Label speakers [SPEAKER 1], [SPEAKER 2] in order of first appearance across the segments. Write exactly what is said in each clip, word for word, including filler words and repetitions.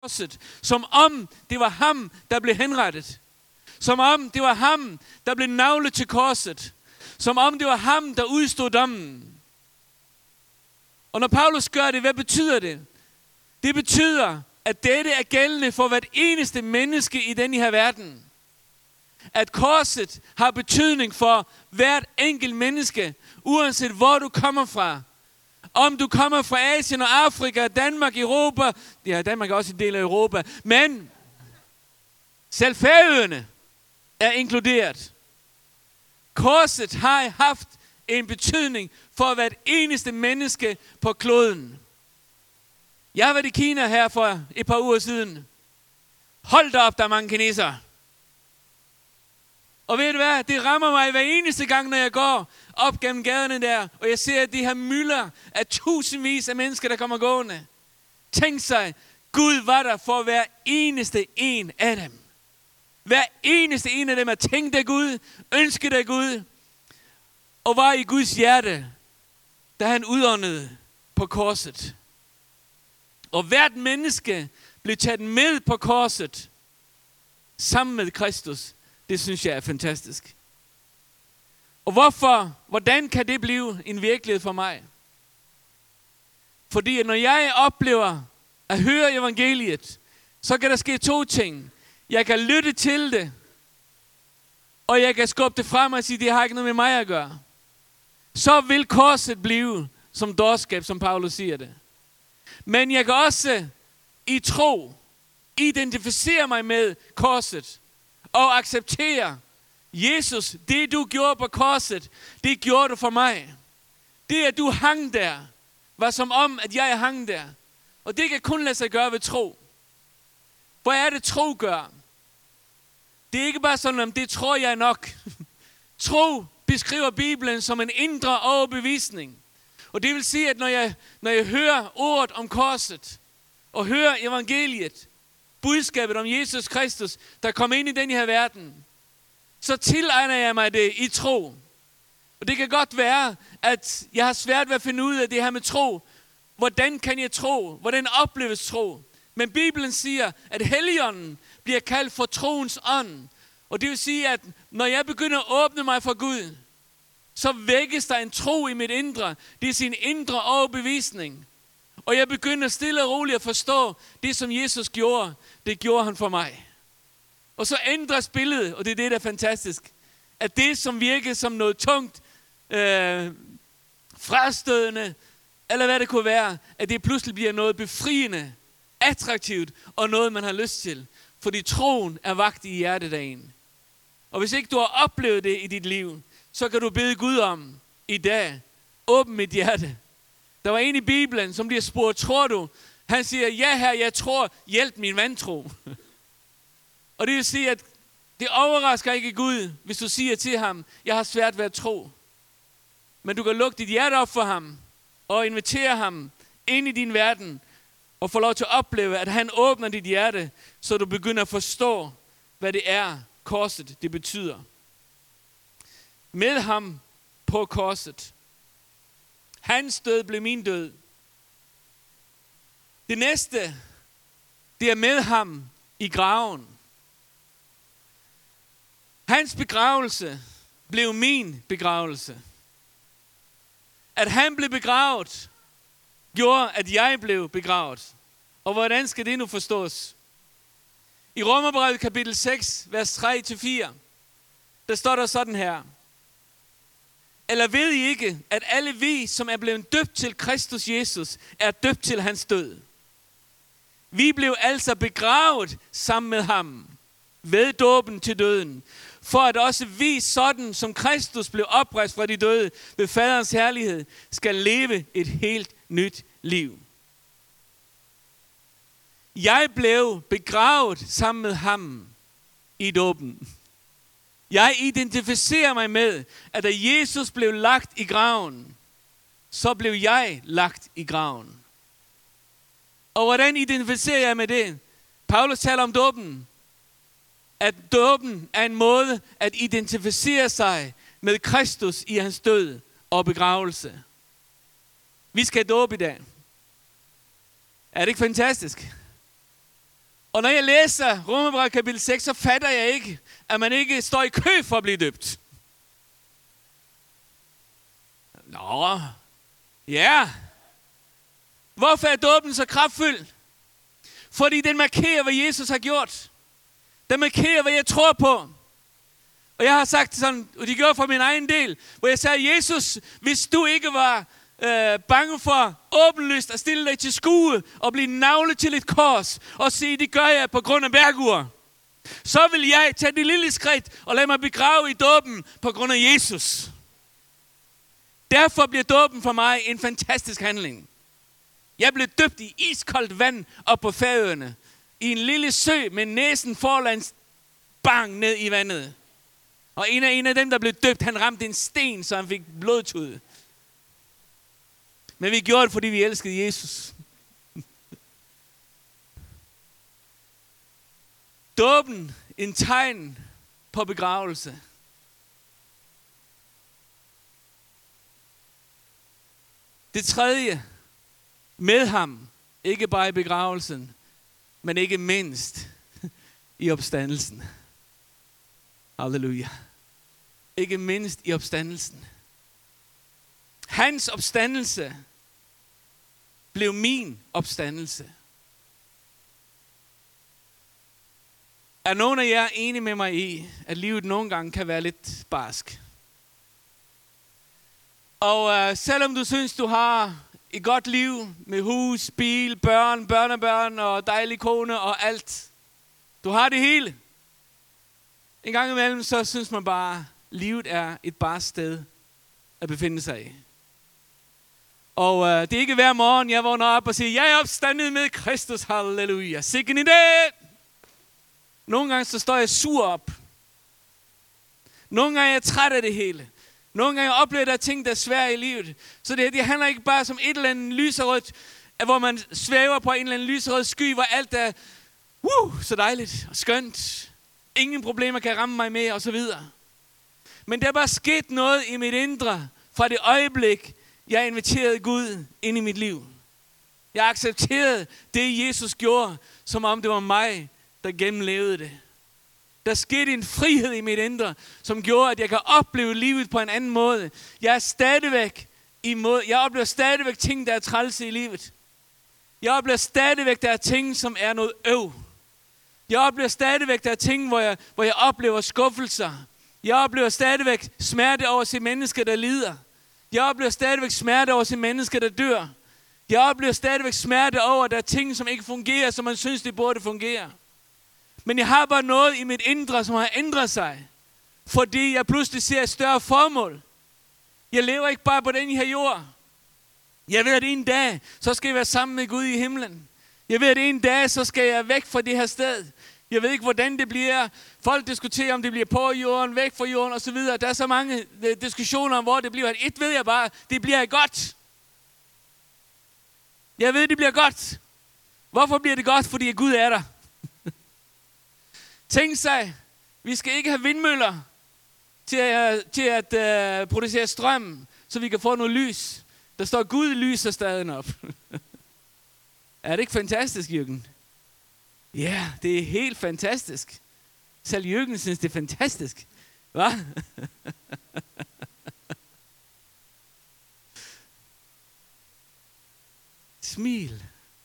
[SPEAKER 1] korset, som om det var ham, der blev henrettet. Som om det var ham, der blev naglet til korset. Som om det var ham, der udstod dommen. Og når Paulus gør det, hvad betyder det? Det betyder, at dette er gældende for hvert eneste menneske i denne her verden. At korset har betydning for hvert enkelt menneske, uanset hvor du kommer fra. Om du kommer fra Asien og Afrika, Danmark, Europa. Ja, Danmark er også en del af Europa. Men selv Færøerne er inkluderet. Korset har haft en betydning for hvert eneste menneske på kloden. Jeg har været i Kina her for et par uger siden. Hold da op, der er mange kinesere. Og ved du hvad, det rammer mig hver eneste gang, når jeg går op gennem gaderne der, og jeg ser de her mylder af tusindvis af mennesker, der kommer gående. Tænk sig, Gud var der for hver eneste en af dem. Hver eneste en af dem er tænkt af Gud, ønsket af Gud, og var i Guds hjerte, da han udåndede på korset. Og hvert menneske blev taget med på korset, sammen med Kristus. Det synes jeg er fantastisk. Og hvorfor, hvordan kan det blive en virkelighed for mig? Fordi når jeg oplever at høre evangeliet, så kan der ske to ting. Jeg kan lytte til det, og jeg kan skubbe det frem og sige, det har ikke noget med mig at gøre. Så vil korset blive som dårskab, som Paulus siger det. Men jeg kan også i tro identificere mig med korset og acceptere, Jesus, det du gjorde på korset, det gjorde du for mig. Det at du hang der, var som om, at jeg hang der. Og det kan kun lade sig gøre ved tro. Hvor er det tro gør? Det er ikke bare sådan, om det tror jeg nok. Tro beskriver Bibelen som en indre overbevisning. Og det vil sige, at når jeg, når jeg hører ordet om korset, og hører evangeliet, budskabet om Jesus Kristus, der kom ind i den her verden, så tilegner jeg mig det i tro. Og det kan godt være, at jeg har svært ved at finde ud af det her med tro. Hvordan kan jeg tro? Hvordan opleves tro? Men Bibelen siger, at Helligånden bliver kaldt for troens ånd. Og det vil sige, at når jeg begynder at åbne mig for Gud, så vækkes der en tro i mit indre. Det er sin indre overbevisning. Og jeg begynder stille og roligt at forstå, det som Jesus gjorde, det gjorde han for mig. Og så ændres billedet, og det er det, der er fantastisk. At det, som virker som noget tungt, øh, frastødende, eller hvad det kunne være, at det pludselig bliver noget befriende, attraktivt, og noget, man har lyst til. Fordi troen er vagt i hjertet af en. Og hvis ikke du har oplevet det i dit liv, så kan du bede Gud om i dag, åbn mit hjerte. Der var en i Bibelen, som bliver spurgt, tror du? Han siger, ja her, jeg tror, hjælp min vantro. Og det vil sige, at det overrasker ikke Gud, hvis du siger til ham, jeg har svært ved at tro. Men du kan lukke dit hjerte op for ham, og invitere ham ind i din verden, og få lov til at opleve, at han åbner dit hjerte, så du begynder at forstå, hvad det er, korset det betyder. Med ham på korset. Hans død blev min død. Det næste, det er med ham i graven. Hans begravelse blev min begravelse. At han blev begravet, gjorde, at jeg blev begravet. Og hvordan skal det nu forstås? I Romerbrevet kapitel seks, vers tre til fire, der står der sådan her. Eller ved I ikke, at alle vi, som er blevet døbt til Kristus Jesus, er døbt til hans død? Vi blev altså begravet sammen med ham ved dåben til døden, for at også vi, sådan som Kristus blev oprejst fra de døde ved faderens herlighed, skal leve et helt nyt liv. Jeg blev begravet sammen med ham i dåben. Jeg identificerer mig med, at da Jesus blev lagt i graven, så blev jeg lagt i graven. Og hvordan identificerer jeg med det? Paulus taler om dåben. At dåben er en måde at identificere sig med Kristus i hans død og begravelse. Vi skal dåbe i dag. Er det ikke fantastisk? Og når jeg læser Romerbrevet kapitel seks, så fatter jeg ikke, at man ikke står i kø for at blive døbt. Nå, ja. Hvorfor er dåben så kraftfuld? Fordi den markerer, hvad Jesus har gjort. Den markerer, hvad jeg tror på. Og jeg har sagt sådan, og de gjorde for min egen del, hvor jeg sagde, Jesus, hvis du ikke var øh, bange for åbenlyst at stille dig til skue og blive navlet til et kors og sige, det gør jeg på grund af Bergur, så vil jeg tage det lille skridt og lade mig begrave i dåben på grund af Jesus. Derfor bliver dåben for mig en fantastisk handling. Jeg blev døbt i iskoldt vand op på Færøerne, i en lille sø med næsen foran bang ned i vandet. Og en af, en af dem, der blev døbt, han ramte en sten, så han fik blodtud. Men vi gjorde det, fordi vi elskede Jesus. Dåben, en tegn på begravelse. Det tredje, med ham, ikke bare i begravelsen, men ikke mindst i opstandelsen. Halleluja. Ikke mindst i opstandelsen. Hans opstandelse blev min opstandelse. Er nogen af jer enige med mig i, at livet nogle gange kan være lidt barsk? Og øh, selvom du synes, du har et godt liv med hus, bil, børn, børnebørn og dejlig kone og alt. Du har det hele. En gang imellem, så synes man bare, at livet er et bare sted at befinde sig i. Og øh, det er ikke hver morgen, jeg vågner op og siger, jeg er opstandet med Kristus, halleluja, sikken i dag. Nogle gange så står jeg sur op. Nogle gange er jeg træt af det hele. Nogle gange oplever der ting, der er svære i livet. Så det, det handler ikke bare som et eller andet lyserødt, hvor man svæver på en eller anden lyserød sky, hvor alt er uh, så dejligt og skønt. Ingen problemer kan ramme mig med, og så videre. Men der er bare sket noget i mit indre, fra det øjeblik, jeg inviterede Gud ind i mit liv. Jeg accepterede det, Jesus gjorde, som om det var mig, der gennemlevede det. Der skete en frihed i mit indre, som gjorde, at jeg kan opleve livet på en anden måde. Jeg er stadigvæk imod, jeg oplever stadigvæk ting, der er trælse i livet. Jeg oplever stadigvæk, der er ting, som er noget øv. Jeg oplever stadigvæk, der er ting, hvor jeg, hvor jeg oplever skuffelser. Jeg oplever stadigvæk smerte over at se mennesker, der lider. Jeg oplever stadigvæk smerte over at se mennesker, der dør. Jeg oplever stadigvæk smerte over, at der er ting, som ikke fungerer, som man synes, det burde fungere. Men jeg har bare noget i mit indre, som har ændret sig. Fordi jeg pludselig ser et større formål. Jeg lever ikke bare på den her jord. Jeg ved, at en dag, så skal jeg være sammen med Gud i himlen. Jeg ved, at en dag, så skal jeg væk fra det her sted. Jeg ved ikke, hvordan det bliver. Folk diskuterer, om det bliver på jorden, væk fra jorden osv. Der er så mange diskussioner om, hvor det bliver. Et ved jeg bare, det bliver godt. Jeg ved, det bliver godt. Hvorfor bliver det godt? Fordi Gud er der. Tænk sig, vi skal ikke have vindmøller til at, til at uh, producere strøm, så vi kan få noget lys. Der står, Gud lyser stadig op. Er det ikke fantastisk, Jürgen? Ja, yeah, det er helt fantastisk. Selv Jürgen synes, det er fantastisk. Hva? Smil.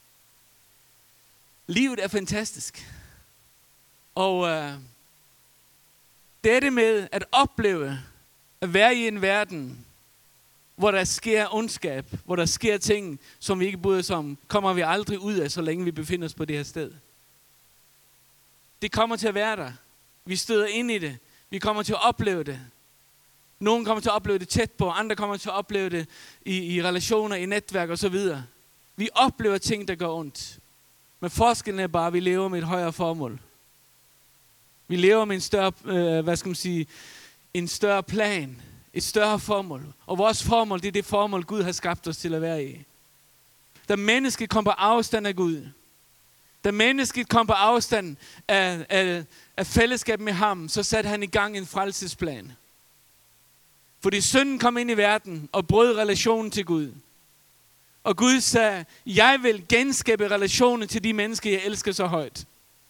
[SPEAKER 1] Livet er fantastisk. Og øh, dette med at opleve at være i en verden, hvor der sker ondskab, hvor der sker ting, som vi ikke bryder os om, kommer vi aldrig ud af, så længe vi befinder os på det her sted. Det kommer til at være der. Vi støder ind i det. Vi kommer til at opleve det. Nogle kommer til at opleve det tæt på, andre kommer til at opleve det i, i relationer, i netværk osv. Vi oplever ting, der gør ondt. Men forskellen er bare, at vi lever med et højere formål. Vi lever med en større, øh, hvad skal man sige, en større plan, et større formål. Og vores formål, det er det formål, Gud har skabt os til at være i. Da mennesket kom på afstand af Gud, da mennesket kom på afstand af, af, af fællesskab med ham, så satte han i gang en frelsesplan. Fordi synden kom ind i verden og brød relationen til Gud. Og Gud sagde, jeg vil genskabe relationen til de mennesker, jeg elsker så højt.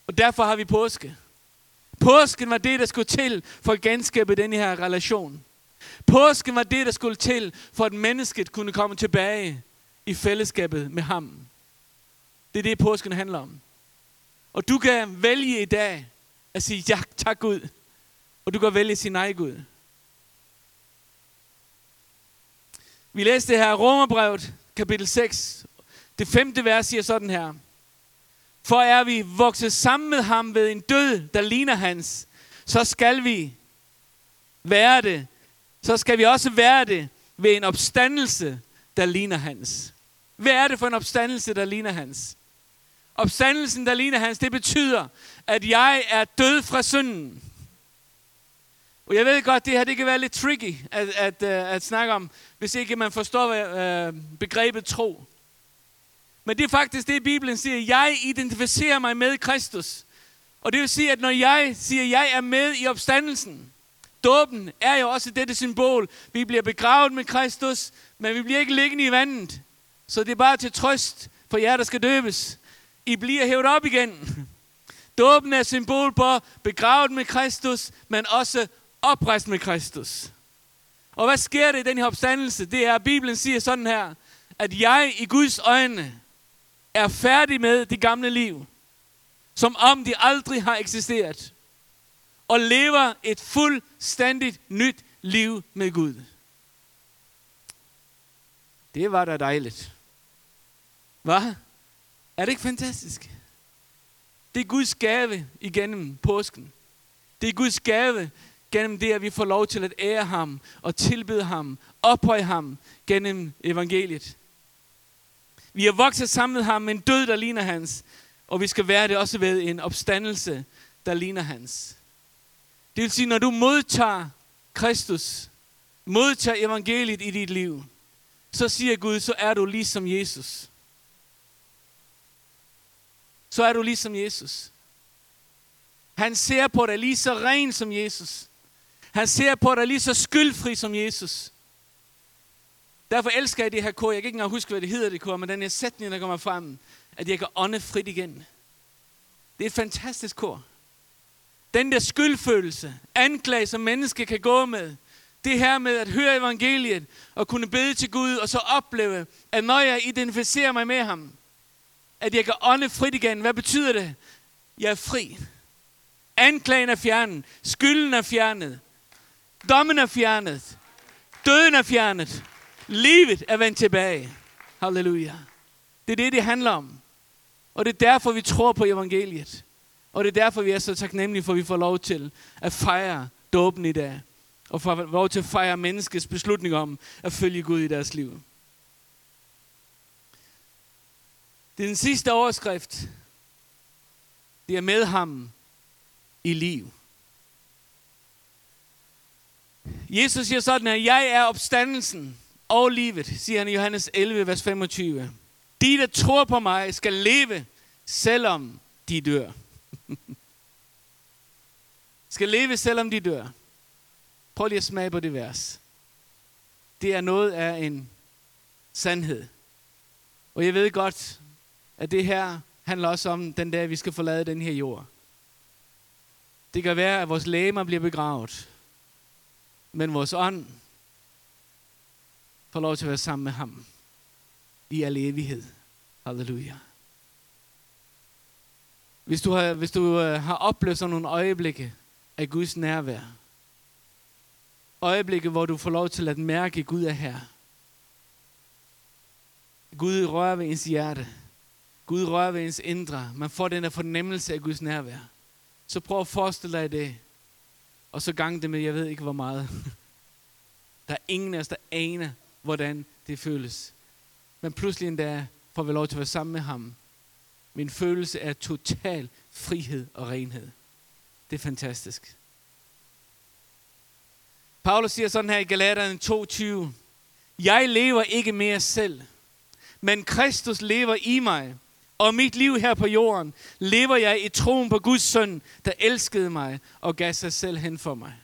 [SPEAKER 1] Og derfor har vi påske. Påsken var det, der skulle til for at genskabe den her relation. Påsken var det, der skulle til for at mennesket kunne komme tilbage i fællesskabet med ham. Det er det, påsken handler om. Og du kan vælge i dag at sige ja, tak Gud. Og du kan vælge sin egen Gud. Vi læste det her Romerbrevet, kapitel seks. Det femte vers siger sådan her. For er vi vokset sammen med ham ved en død, der ligner hans, så skal vi være det. Så skal vi også være det ved en opstandelse, der ligner hans. Hvad er det for en opstandelse, der ligner hans? Opstandelsen, der ligner hans, det betyder, at jeg er død fra synden. Og jeg ved godt, det her det kan være lidt tricky at, at, at, at snakke om, hvis ikke man forstår hvad, uh, begrebet tro. Men det er faktisk det, Bibelen siger. Jeg identificerer mig med Kristus. Og det vil sige, at når jeg siger, at jeg er med i opstandelsen, dåben er jo også dette symbol. Vi bliver begravet med Kristus, men vi bliver ikke liggende i vandet. Så det er bare til trøst for jer, der skal døbes. I bliver hævet op igen. Dåben er symbol på begravet med Kristus, men også oprejst med Kristus. Og hvad sker der i den her opstandelse? Det er, at Bibelen siger sådan her, at jeg i Guds øjne er færdig med det gamle liv, som om de aldrig har eksisteret, og lever et fuldstændigt nyt liv med Gud. Det var da dejligt. Hvad? Er det ikke fantastisk? Det er Guds gave igennem påsken. Det er Guds gave gennem det, at vi får lov til at ære ham og tilbede ham, ophøje ham gennem evangeliet. Vi har vokset sammen med ham med en død, der ligner hans, og vi skal være det også ved en opstandelse, der ligner hans. Det vil sige, når du modtager Kristus, modtager evangeliet i dit liv, så siger Gud, så er du ligesom Jesus. Så er du ligesom Jesus. Han ser på dig lige så ren som Jesus. Han ser på dig lige så skyldfri som Jesus. Derfor elsker jeg det her kor. Jeg kan ikke engang huske, hvad det hedder det kor, men den her sætning, der kommer frem, at jeg kan ånde frit igen. Det er et fantastisk kor. Den der skyldfølelse, anklage, som menneske kan gå med, det her med at høre evangeliet og kunne bede til Gud, og så opleve, at når jeg identificerer mig med ham, at jeg kan ånde frit igen. Hvad betyder det? Jeg er fri. Anklagen er fjernet. Skylden er fjernet. Dommen er fjernet. Døden er fjernet. Livet er vendt tilbage. Halleluja. Det er det, det handler om. Og det er derfor, vi tror på evangeliet. Og det er derfor, vi er så taknemmelige for, at vi får lov til at fejre dåben i dag. Og får lov til at fejre menneskets beslutning om at følge Gud i deres liv. Det er den sidste overskrift. Det er med ham i liv. Jesus siger sådan her, jeg er opstandelsen og livet, siger han i Johannes elleve, vers femogtyve. De, der tror på mig, skal leve, selvom de dør. Skal leve, selvom de dør. Prøv lige at smage på det vers. Det er noget af en sandhed. Og jeg ved godt, at det her handler også om den dag, vi skal forlade den her jord. Det kan være, at vores legemer bliver begravet. Men vores ånd får lov til at være sammen med ham i al evighed. Halleluja. Hvis du har, hvis du har oplevet sådan nogle øjeblikke af Guds nærvær. Øjeblikke, hvor du får lov til at mærke, at Gud er her. Gud rører ved ens hjerte. Gud rører ved ens indre. Man får den der fornemmelse af Guds nærvær. Så prøv at forestille dig det. Og så gang det med, jeg ved ikke hvor meget. Der er ingen af os, der aner, hvordan det føles. Men pludselig en dag får vi lov til at være sammen med ham. Min følelse er total frihed og renhed. Det er fantastisk. Paulus siger sådan her i Galaterne to tyve. Jeg lever ikke mere selv, men Kristus lever i mig. Og mit liv her på jorden, lever jeg i troen på Guds søn, der elskede mig og gav sig selv hen for mig.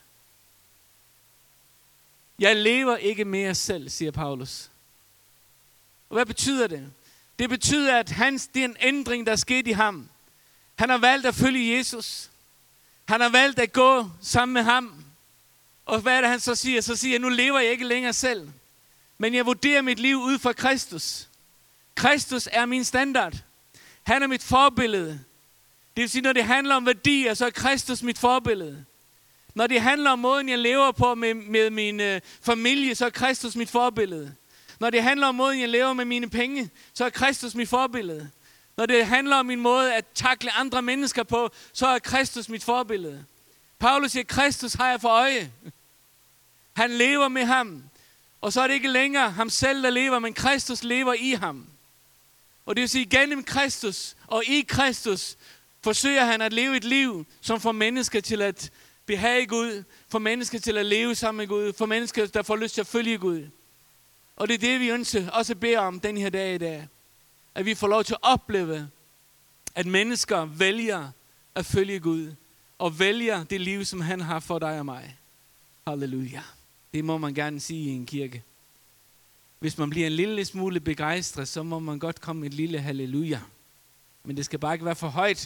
[SPEAKER 1] Jeg lever ikke mere selv, siger Paulus. Og hvad betyder det? Det betyder, at hans, det er en ændring, der er sket i ham. Han har valgt at følge Jesus. Han har valgt at gå sammen med ham. Og hvad er det, han så siger? Så siger jeg, nu lever jeg ikke længere selv. Men jeg vurderer mit liv ud fra Kristus. Kristus er min standard. Han er mit forbillede. Det vil sige, når det handler om værdier, så er Kristus mit forbillede. Når det handler om måden, jeg lever på med, med min øh, familie, så er Kristus mit forbillede. Når det handler om måden, jeg lever med mine penge, så er Kristus mit forbillede. Når det handler om min måde at takle andre mennesker på, så er Kristus mit forbillede. Paulus siger, Kristus har jeg for øje. Han lever med ham. Og så er det ikke længere ham selv, der lever, men Kristus lever i ham. Og det vil sige, gennem Kristus og i Kristus forsøger han at leve et liv, som får mennesker til at behage Gud, får mennesker til at leve sammen med Gud, får mennesker, der får lyst til at følge Gud. Og det er det, vi ønsker også beder om den her dag i dag. At vi får lov til at opleve, at mennesker vælger at følge Gud, og vælger det liv, som han har for dig og mig. Halleluja. Det må man gerne sige i en kirke. Hvis man bliver en lille smule begejstret, så må man godt komme et lille halleluja. Men det skal bare ikke være for højt.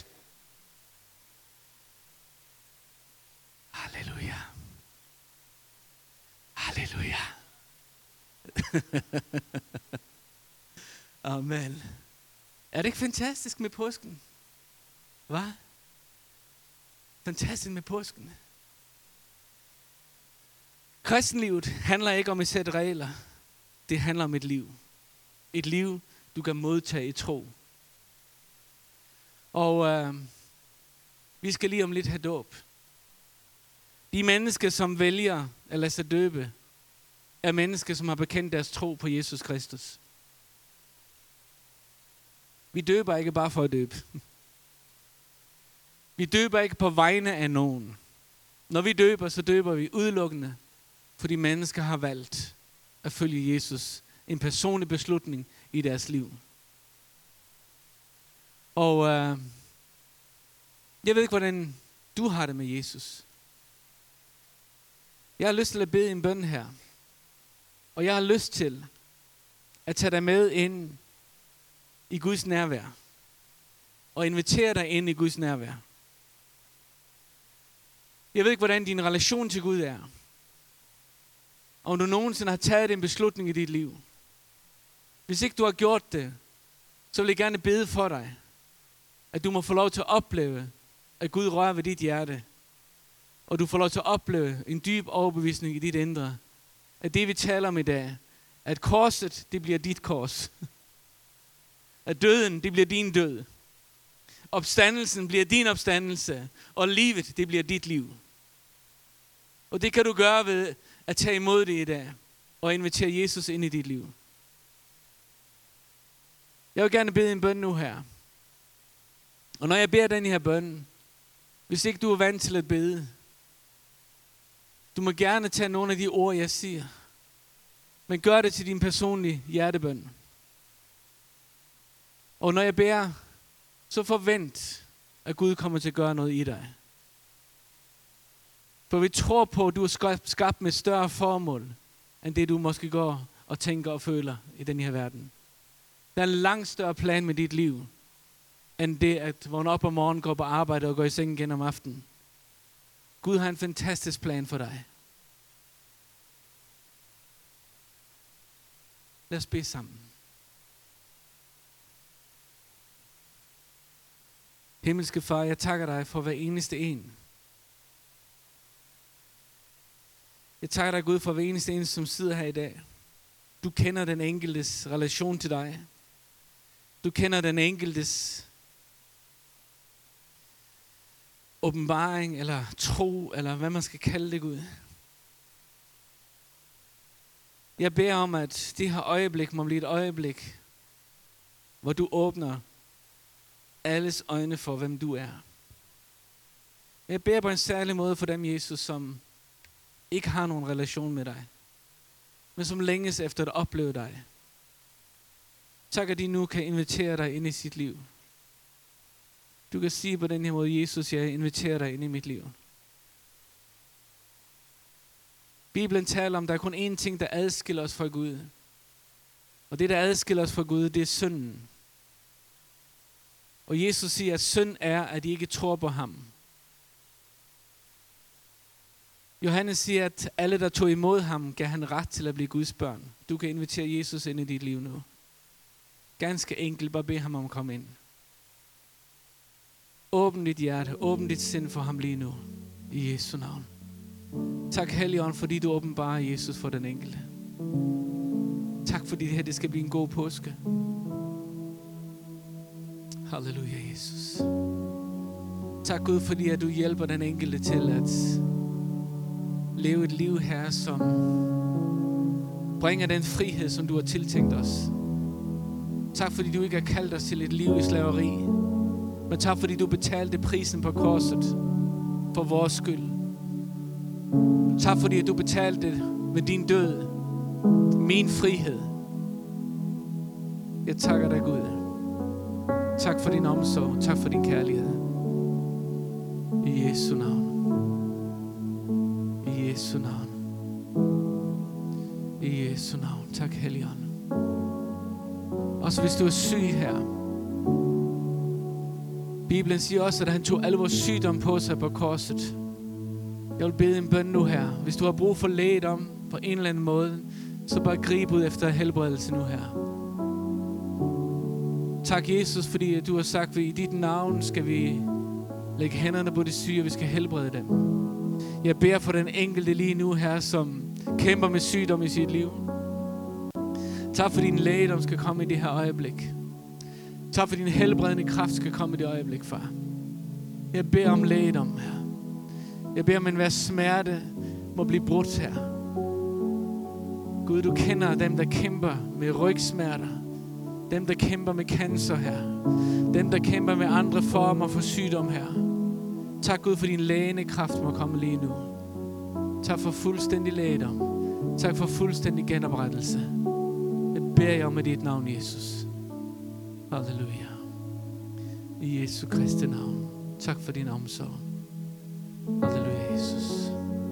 [SPEAKER 1] Halleluja. Halleluja. Amen. Er det ikke fantastisk med påsken? Hvad? Fantastisk med påsken. Kristenlivet handler ikke om et sæt regler. Det handler om et liv. Et liv, du kan modtage i tro. Og øh, vi skal lige om lidt have dåb. De mennesker, som vælger at lade sig døbe, er mennesker, som har bekendt deres tro på Jesus Kristus. Vi døber ikke bare for at døbe. Vi døber ikke på vegne af nogen. Når vi døber, så døber vi udelukkende, fordi mennesker har valgt at følge Jesus. En personlig beslutning i deres liv. Og øh, jeg ved ikke, hvordan du har det med Jesus. Jeg har lyst til at bede en bøn her. Og jeg har lyst til at tage dig med ind i Guds nærvær. Og invitere dig ind i Guds nærvær. Jeg ved ikke, hvordan din relation til Gud er. Om du nogensinde har taget en beslutning i dit liv. Hvis ikke du har gjort det, så vil jeg gerne bede for dig, at du må få lov til at opleve, at Gud rører ved dit hjerte. Og du får lov til at opleve en dyb overbevisning i dit indre. At det vi taler om i dag, at korset, det bliver dit kors. At døden, det bliver din død. Opstandelsen bliver din opstandelse. Og livet, det bliver dit liv. Og det kan du gøre ved at tage imod det i dag. Og invitere Jesus ind i dit liv. Jeg vil gerne bede en bøn nu her. Og når jeg beder den her bøn, hvis ikke du er vant til at bede, du må gerne tage nogle af de ord, jeg siger. Men gør det til din personlige hjertebøn. Og når jeg beder, så forvent, at Gud kommer til at gøre noget i dig. For vi tror på, at du er skabt med større formål, end det du måske går og tænker og føler i den her verden. Der er en langt større plan med dit liv, end det at vågne op om morgenen, gå på arbejde og gå i seng igen om aftenen. Gud har en fantastisk plan for dig. Lad os bede sammen. Himmelske Far, jeg takker dig for hver eneste en. Jeg takker dig, Gud, for hver eneste en, som sidder her i dag. Du kender den enkeltes relation til dig. Du kender den enkeltes åbenbaring, eller tro, eller hvad man skal kalde det, Gud. Jeg beder om, at det her øjeblik må blive et øjeblik, hvor du åbner alles øjne for, hvem du er. Jeg beder på en særlig måde for dem, Jesus, som ikke har nogen relation med dig, men som længes efter at opleve dig. Tak, at de nu kan invitere dig ind i sit liv. Du kan sige på den her måde, Jesus, jeg inviterer dig ind i mit liv. Bibelen taler om, at der er kun én ting, der adskiller os fra Gud. Og det, der adskiller os fra Gud, det er synden. Og Jesus siger, at synd er, at de ikke tror på ham. Johannes siger, at alle, der tog imod ham, gav han ret til at blive Guds børn. Du kan invitere Jesus ind i dit liv nu. Ganske enkelt, bare bed ham om at komme ind. Åbn dit hjerte, åbn dit sind for ham lige nu. I Jesu navn. Tak, Helligånd, fordi du åbenbarer Jesus for den enkelte. Tak, fordi det her det skal blive en god påske. Halleluja, Jesus. Tak, Gud, fordi at du hjælper den enkelte til at leve et liv her, som bringer den frihed, som du har tiltænkt os. Tak, fordi du ikke har kaldt os til et liv i slaveri, men tak, fordi du betalte prisen på korset for vores skyld. Tak, fordi du betalte med din død min frihed. Jeg takker dig, Gud. Tak for din omsorg. Tak for din kærlighed. I Jesu navn. I Jesu navn. I Jesu navn. Tak, Helligånd. Også hvis du er syg her. Bibelen siger også, at han tog al vores sygdom på sig på korset. Jeg vil bede en bøn nu her. Hvis du har brug for lægedom på en eller anden måde, så bare grib ud efter helbredelse nu her. Tak, Jesus, fordi du har sagt, at i dit navn skal vi lægge hænderne på de syge, og vi skal helbrede dem. Jeg beder for den enkelte lige nu her, som kæmper med sygdom i sit liv. Tak for din lægedom skal komme i det her øjeblik. Tak for din helbredende kraft skal komme i det øjeblik, far. Jeg beder om lægedom her. Jeg beder om enhver smerte må blive brudt her. Gud, du kender dem, der kæmper med rygsmerter. Dem, der kæmper med cancer her. Dem, der kæmper med andre former for sygdom her. Tak, Gud, for din lægende kraft må komme lige nu. Tak for fuldstændig lægedom. Tak for fuldstændig genoprettelse. Jeg beder jer om i dit navn, Jesus. Halleluja. I Jesu Kristi navn. Tak for din omsorg. Halleluja, Jesus.